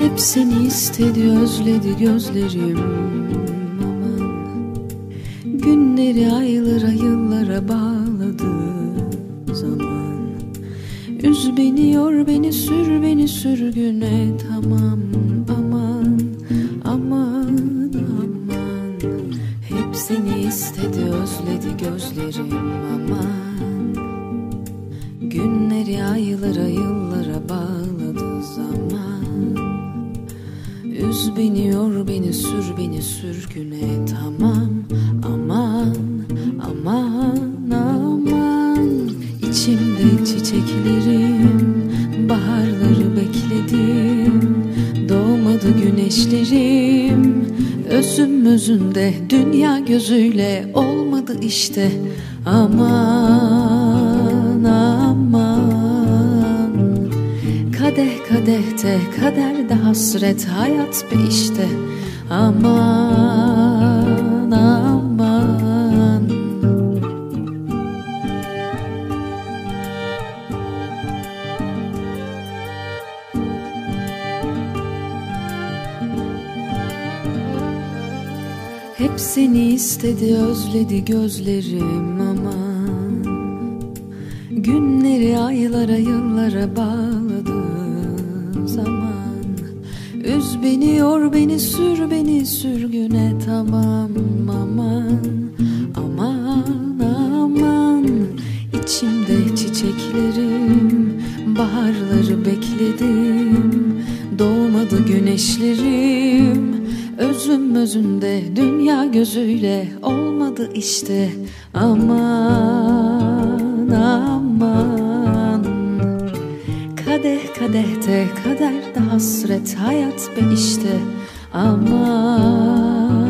Hep seni istedi, özledi gözlerim. Aman, günleri aylara, yıllara bağladı zaman. Üz beni, yor beni, sür beni sürgüne. Tamam, aman, aman, aman. Hep seni istedi, özledi gözlerim. Aman, günleri aylara, yıllara bağladı zaman. Üz beni, yor beni, sür beni sürgüne. Tamam, aman, aman, aman. İçimde çiçeklerim, baharları bekledim. Doğmadı güneşlerim, özüm özünde, dünya gözüyle olmadı işte. Aman, aman. Kadeh kadehte, kaderde hasret, hayat be işte. Aman, aman. Hep seni istedi, özledi gözlerim. Aman, günleri aylara, yıllara bağladı zaman. Üz beni, yor beni, sür beni sürgüne. Tamam, aman, aman, aman. İçimde çiçeklerim, baharları bekledim. Doğmadı güneşlerim, özüm özünde, dünya gözüyle olmadı işte. Aman, aman. Kadeh kadehte, kaderde hasret, hayat be işte. Aman.